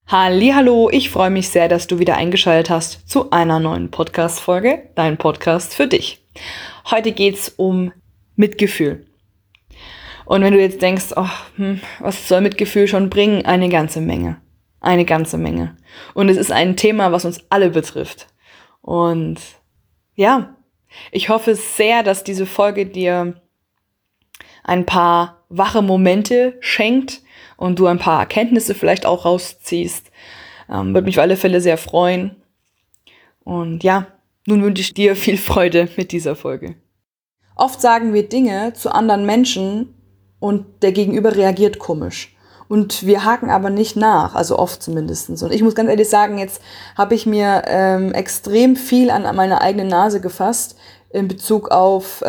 Hallihallo, ich freue mich sehr, dass du wieder eingeschaltet hast zu einer neuen Podcast-Folge, dein Podcast für dich. Heute geht's um Mitgefühl. Und wenn du jetzt denkst, was soll Mitgefühl schon bringen? Eine ganze Menge. Eine ganze Menge. Und es ist ein Thema, was uns alle betrifft. Und ja, ich hoffe sehr, dass diese Folge dir ein paar wache Momente schenkt und du ein paar Erkenntnisse vielleicht auch rausziehst. Würde mich auf alle Fälle sehr freuen. Und ja, nun wünsche ich dir viel Freude mit dieser Folge. Oft sagen wir Dinge zu anderen Menschen und der Gegenüber reagiert komisch. Und wir haken aber nicht nach, also oft zumindest. Und ich muss ganz ehrlich sagen, jetzt habe ich mir extrem viel an meine eigene Nase gefasst in Bezug auf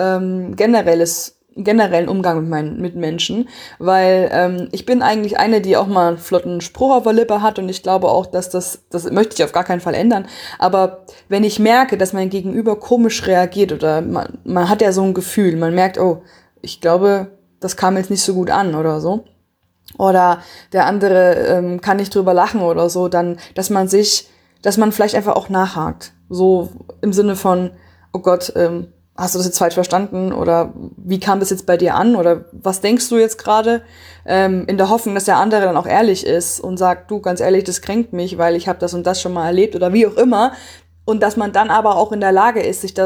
generellen Umgang mit Menschen, weil ich bin eigentlich eine, die auch mal einen flotten Spruch auf der Lippe hat und ich glaube auch, dass das möchte ich auf gar keinen Fall ändern, aber wenn ich merke, dass mein Gegenüber komisch reagiert oder man hat ja so ein Gefühl, man merkt, oh, ich glaube, das kam jetzt nicht so gut an oder so, oder der andere kann nicht drüber lachen oder so, dann, dass man vielleicht einfach auch nachhakt, so im Sinne von, oh Gott, hast du das jetzt falsch verstanden oder wie kam das jetzt bei dir an oder was denkst du jetzt gerade? In der Hoffnung, dass der andere dann auch ehrlich ist und sagt, du, ganz ehrlich, das kränkt mich, weil ich habe das und das schon mal erlebt oder wie auch immer. Und dass man dann aber auch in der Lage ist, sich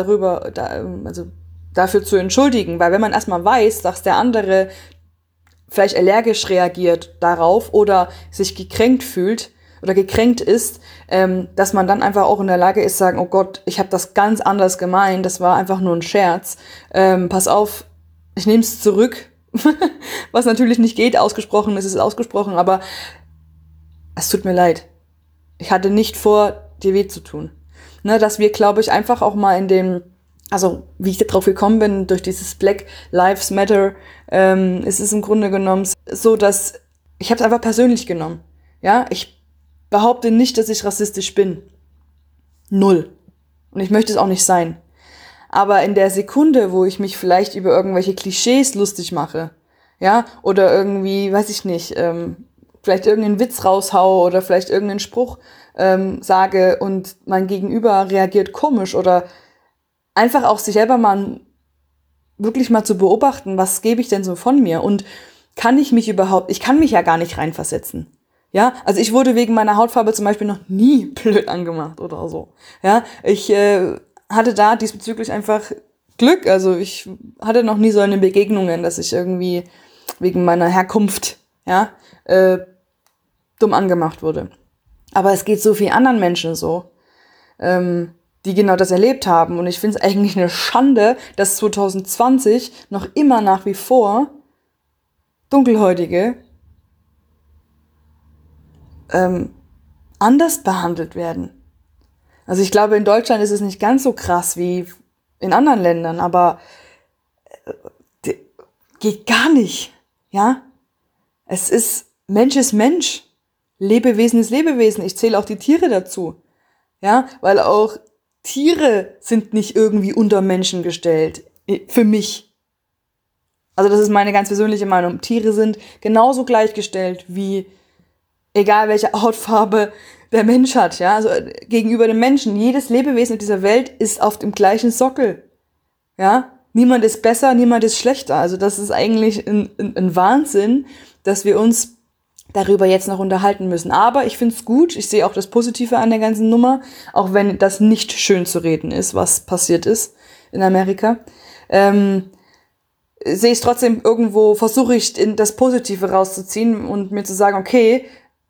dafür zu entschuldigen. Weil wenn man erstmal weiß, dass der andere vielleicht allergisch reagiert darauf oder sich gekränkt fühlt, oder gekränkt ist, dass man dann einfach auch in der Lage ist, sagen, oh Gott, ich habe das ganz anders gemeint, das war einfach nur ein Scherz. Pass auf, ich nehme es zurück. Was natürlich nicht geht, ausgesprochen ist ausgesprochen, aber es tut mir leid. Ich hatte nicht vor, dir weh zu tun. Ne, dass wir, glaube ich, einfach auch mal wie ich da drauf gekommen bin, durch dieses Black Lives Matter, ist es im Grunde genommen so, dass ich habe es einfach persönlich genommen. Ja, ich behaupte nicht, dass ich rassistisch bin. Null. Und ich möchte es auch nicht sein. Aber in der Sekunde, wo ich mich vielleicht über irgendwelche Klischees lustig mache, ja, oder irgendwie, weiß ich nicht, vielleicht irgendeinen Witz raushaue oder vielleicht irgendeinen Spruch sage und mein Gegenüber reagiert komisch oder einfach auch sich selber wirklich mal zu beobachten, was gebe ich denn so von mir und ich kann mich ja gar nicht reinversetzen. Ja, also ich wurde wegen meiner Hautfarbe zum Beispiel noch nie blöd angemacht oder so. Ja, ich hatte da diesbezüglich einfach Glück. Also ich hatte noch nie so eine Begegnungen, dass ich irgendwie wegen meiner Herkunft, dumm angemacht wurde. Aber es geht so vielen anderen Menschen so, die genau das erlebt haben. Und ich finde es eigentlich eine Schande, dass 2020 noch immer nach wie vor Dunkelhäutige anders behandelt werden. Also ich glaube, in Deutschland ist es nicht ganz so krass wie in anderen Ländern, aber geht gar nicht, ja? Es ist Mensch, Lebewesen ist Lebewesen. Ich zähle auch die Tiere dazu, ja? Weil auch Tiere sind nicht irgendwie unter Menschen gestellt, für mich. Also das ist meine ganz persönliche Meinung. Tiere sind genauso gleichgestellt wie egal welche Hautfarbe der Mensch hat, ja, also gegenüber dem Menschen. Jedes Lebewesen in dieser Welt ist auf dem gleichen Sockel, ja. Niemand ist besser, niemand ist schlechter. Also das ist eigentlich ein Wahnsinn, dass wir uns darüber jetzt noch unterhalten müssen. Aber ich finde es gut, ich sehe auch das Positive an der ganzen Nummer, auch wenn das nicht schön zu reden ist, was passiert ist in Amerika. Sehe ich es trotzdem irgendwo, versuche ich das Positive rauszuziehen und mir zu sagen, okay,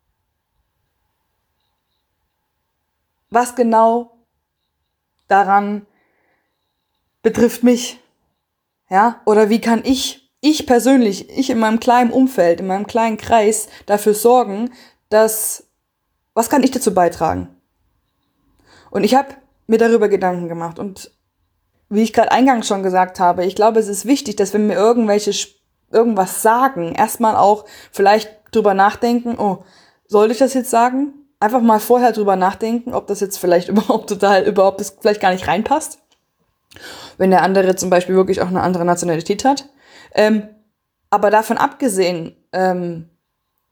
was genau daran betrifft mich, ja, oder wie kann ich persönlich, in meinem kleinen Umfeld, in meinem kleinen Kreis dafür sorgen, was kann ich dazu beitragen? Und ich habe mir darüber Gedanken gemacht und wie ich gerade eingangs schon gesagt habe, ich glaube, es ist wichtig, dass wenn wir irgendwas sagen, erstmal auch vielleicht drüber nachdenken, oh, soll ich das jetzt sagen? Einfach mal vorher drüber nachdenken, ob das jetzt vielleicht überhaupt das vielleicht gar nicht reinpasst. Wenn der andere zum Beispiel wirklich auch eine andere Nationalität hat. Aber davon abgesehen,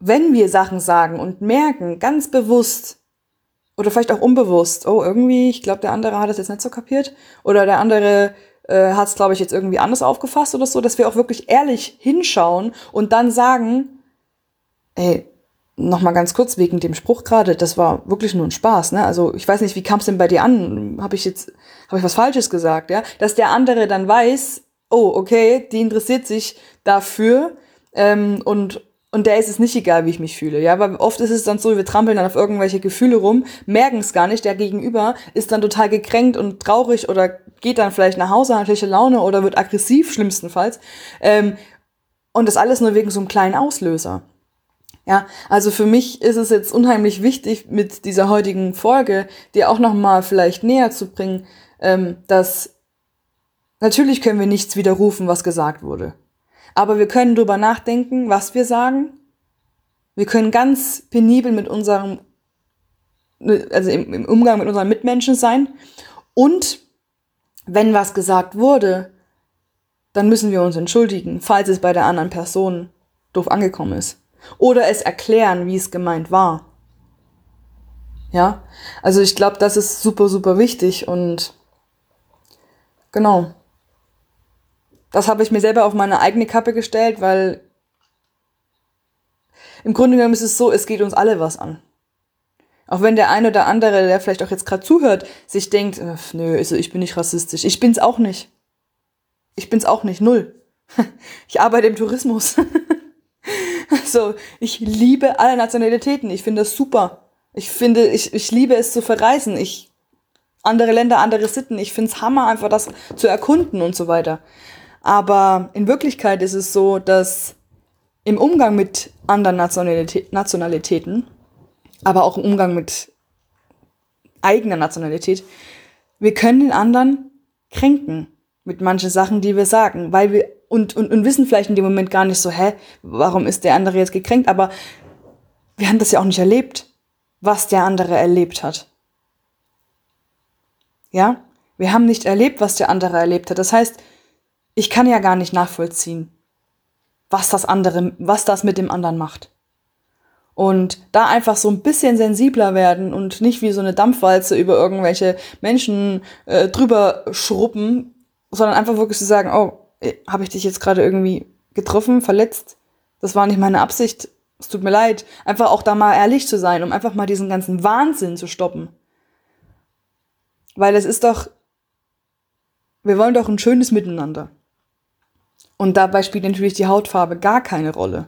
wenn wir Sachen sagen und merken, ganz bewusst oder vielleicht auch unbewusst, oh, irgendwie, ich glaube, der andere hat es jetzt nicht so kapiert oder der andere hat es, glaube ich, jetzt irgendwie anders aufgefasst oder so, dass wir auch wirklich ehrlich hinschauen und dann sagen, ey, nochmal ganz kurz wegen dem Spruch gerade, das war wirklich nur ein Spaß, ne? Also ich weiß nicht, wie kam es denn bei dir an? Habe ich was Falsches gesagt, ja? Dass der andere dann weiß, oh, okay, die interessiert sich dafür und der ist es nicht egal, wie ich mich fühle, ja? Weil oft ist es dann so, wir trampeln dann auf irgendwelche Gefühle rum, merken es gar nicht, der Gegenüber ist dann total gekränkt und traurig oder geht dann vielleicht nach Hause, hat schlechte Laune oder wird aggressiv, schlimmstenfalls. Und das alles nur wegen so einem kleinen Auslöser. Ja, also für mich ist es jetzt unheimlich wichtig, mit dieser heutigen Folge dir auch nochmal vielleicht näher zu bringen, dass natürlich können wir nichts widerrufen, was gesagt wurde. Aber wir können drüber nachdenken, was wir sagen. Wir können ganz penibel mit unserem, also im Umgang mit unseren Mitmenschen sein. Und wenn was gesagt wurde, dann müssen wir uns entschuldigen, falls es bei der anderen Person doof angekommen ist. Oder es erklären, wie es gemeint war. Ja, also ich glaube, das ist super, super wichtig und genau. Das habe ich mir selber auf meine eigene Kappe gestellt, weil im Grunde genommen ist es so, es geht uns alle was an. Auch wenn der eine oder andere, der vielleicht auch jetzt gerade zuhört, sich denkt, nö, also ich bin nicht rassistisch. Ich bin's auch nicht. Ich bin's auch nicht, null. Ich arbeite im Tourismus. So, ich liebe alle Nationalitäten. Ich finde das super. Ich liebe es zu verreisen. Andere Länder, andere Sitten. Ich finde es Hammer, einfach das zu erkunden und so weiter. Aber in Wirklichkeit ist es so, dass im Umgang mit anderen Nationalitäten, aber auch im Umgang mit eigener Nationalität, wir können den anderen kränken mit manchen Sachen, die wir sagen, weil wir und wissen vielleicht in dem Moment gar nicht so, warum ist der andere jetzt gekränkt? Aber wir haben das ja auch nicht erlebt, was der andere erlebt hat. Ja? Wir haben nicht erlebt, was der andere erlebt hat. Das heißt, ich kann ja gar nicht nachvollziehen, was das mit dem anderen macht. Und da einfach so ein bisschen sensibler werden und nicht wie so eine Dampfwalze über irgendwelche Menschen drüber schruppen, sondern einfach wirklich zu sagen, oh, habe ich dich jetzt gerade irgendwie getroffen, verletzt? Das war nicht meine Absicht, es tut mir leid. Einfach auch da mal ehrlich zu sein, um einfach mal diesen ganzen Wahnsinn zu stoppen. Weil es ist doch, wir wollen doch ein schönes Miteinander. Und dabei spielt natürlich die Hautfarbe gar keine Rolle.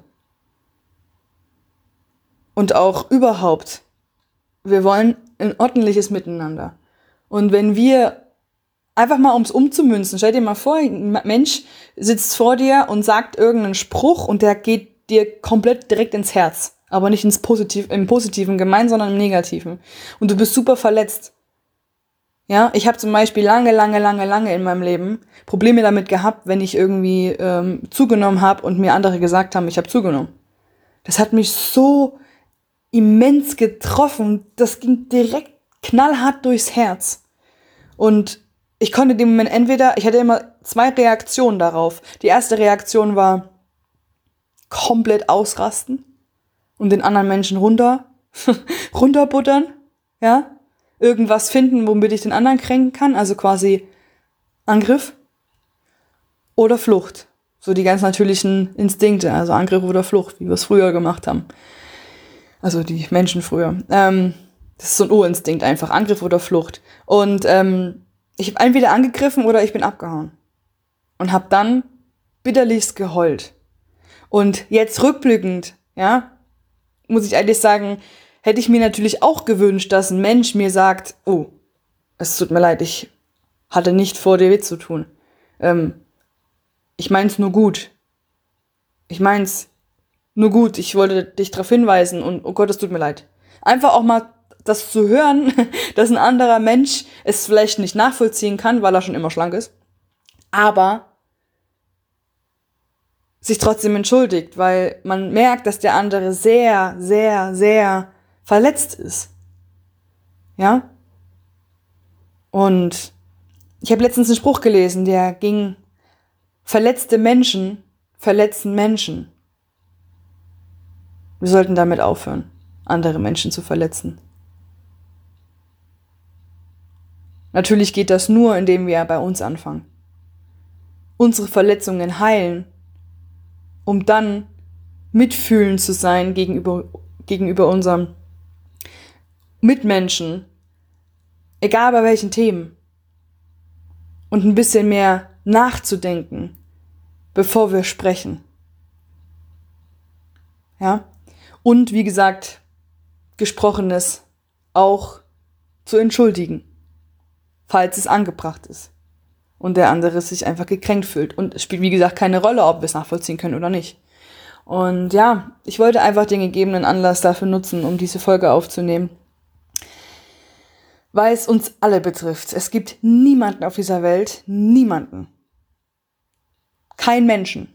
Und auch überhaupt, wir wollen ein ordentliches Miteinander. Und wenn wir einfach mal, um es umzumünzen, stell dir mal vor, ein Mensch sitzt vor dir und sagt irgendeinen Spruch und der geht dir komplett direkt ins Herz. Aber nicht im Positiven gemeint, sondern im Negativen. Und du bist super verletzt. Ja, ich habe zum Beispiel lange in meinem Leben Probleme damit gehabt, wenn ich irgendwie zugenommen habe und mir andere gesagt haben, ich habe zugenommen. Das hat mich so immens getroffen. Das ging direkt knallhart durchs Herz. Und ich konnte in dem Moment ich hatte immer 2 Reaktionen darauf. Die erste Reaktion war komplett ausrasten und den anderen Menschen runterbuttern, ja, irgendwas finden, womit ich den anderen kränken kann, also quasi Angriff oder Flucht. So die ganz natürlichen Instinkte, also Angriff oder Flucht, wie wir es früher gemacht haben. Also die Menschen früher. Das ist so ein Urinstinkt einfach, Angriff oder Flucht. Und ich habe entweder angegriffen oder ich bin abgehauen. Und habe dann bitterlichst geheult. Und jetzt rückblickend, ja, muss ich ehrlich sagen, hätte ich mir natürlich auch gewünscht, dass ein Mensch mir sagt, oh, es tut mir leid, ich hatte nicht vor, dir weh zu tun. Ich mein's nur gut. Ich wollte dich darauf hinweisen und oh Gott, es tut mir leid. Einfach auch mal das zu hören, dass ein anderer Mensch es vielleicht nicht nachvollziehen kann, weil er schon immer schlank ist, aber sich trotzdem entschuldigt, weil man merkt, dass der andere sehr, sehr, sehr verletzt ist. Ja? Und ich habe letztens einen Spruch gelesen, der ging, verletzte Menschen verletzen Menschen. Wir sollten damit aufhören, andere Menschen zu verletzen. Natürlich geht das nur, indem wir bei uns anfangen. Unsere Verletzungen heilen, um dann mitfühlend zu sein gegenüber unserem Mitmenschen, egal bei welchen Themen. Und ein bisschen mehr nachzudenken, bevor wir sprechen. Ja? Und wie gesagt, Gesprochenes auch zu entschuldigen, falls es angebracht ist und der andere sich einfach gekränkt fühlt. Und es spielt, wie gesagt, keine Rolle, ob wir es nachvollziehen können oder nicht. Und ja, ich wollte einfach den gegebenen Anlass dafür nutzen, um diese Folge aufzunehmen, weil es uns alle betrifft. Es gibt niemanden auf dieser Welt, niemanden, kein Menschen,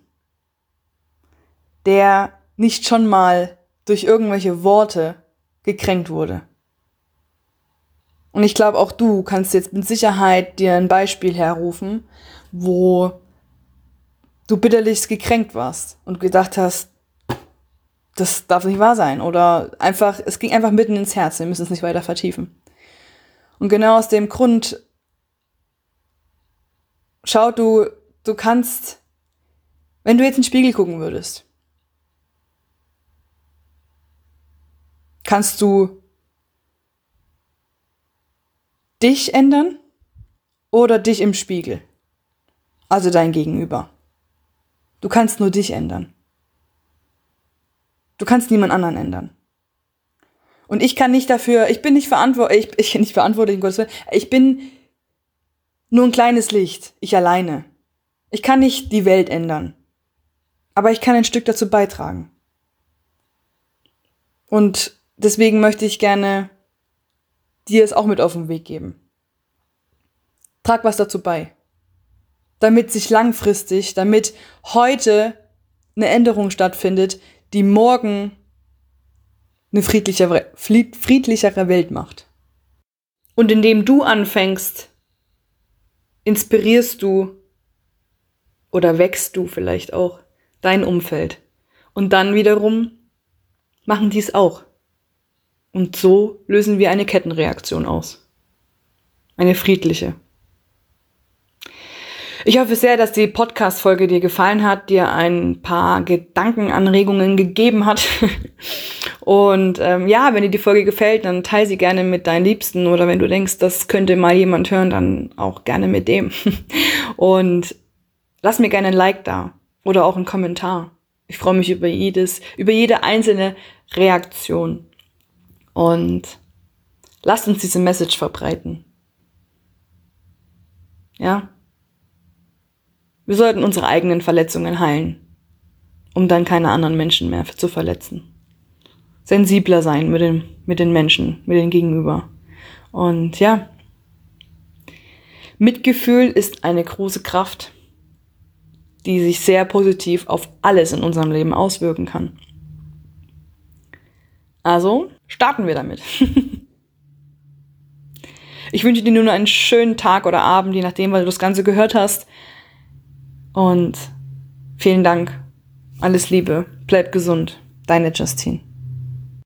der nicht schon mal durch irgendwelche Worte gekränkt wurde. Und ich glaube, auch du kannst jetzt mit Sicherheit dir ein Beispiel herrufen, wo du bitterlich gekränkt warst und gedacht hast, das darf nicht wahr sein. Oder einfach, es ging einfach mitten ins Herz, wir müssen es nicht weiter vertiefen. Und genau aus dem Grund, schau, du kannst, wenn du jetzt in den Spiegel gucken würdest, kannst du dich ändern oder dich im Spiegel? Also dein Gegenüber. Du kannst nur dich ändern. Du kannst niemand anderen ändern. Und ich kann nicht dafür, ich bin nicht verantwortlich, um Gottes Willen, ich bin nur ein kleines Licht, ich alleine. Ich kann nicht die Welt ändern, aber ich kann ein Stück dazu beitragen. Und deswegen möchte ich gerne dir es auch mit auf den Weg geben. Trag was dazu bei, damit sich langfristig, damit heute eine Änderung stattfindet, die morgen eine friedlichere Welt macht. Und indem du anfängst, inspirierst du oder wächst du vielleicht auch dein Umfeld. Und dann wiederum machen die es auch. Und so lösen wir eine Kettenreaktion aus. Eine friedliche. Ich hoffe sehr, dass die Podcast-Folge dir gefallen hat, dir ein paar Gedankenanregungen gegeben hat. Und ja, wenn dir die Folge gefällt, dann teile sie gerne mit deinen Liebsten. Oder wenn du denkst, das könnte mal jemand hören, dann auch gerne mit dem. Und lass mir gerne ein Like da oder auch einen Kommentar. Ich freue mich über jede einzelne Reaktion. Und lasst uns diese Message verbreiten. Ja? Wir sollten unsere eigenen Verletzungen heilen, um dann keine anderen Menschen mehr zu verletzen. Sensibler sein mit den Menschen, mit den Gegenüber. Und ja, Mitgefühl ist eine große Kraft, die sich sehr positiv auf alles in unserem Leben auswirken kann. Also starten wir damit. Ich wünsche dir nun einen schönen Tag oder Abend, je nachdem, weil du das Ganze gehört hast. Und vielen Dank. Alles Liebe. Bleib gesund. Deine Justine.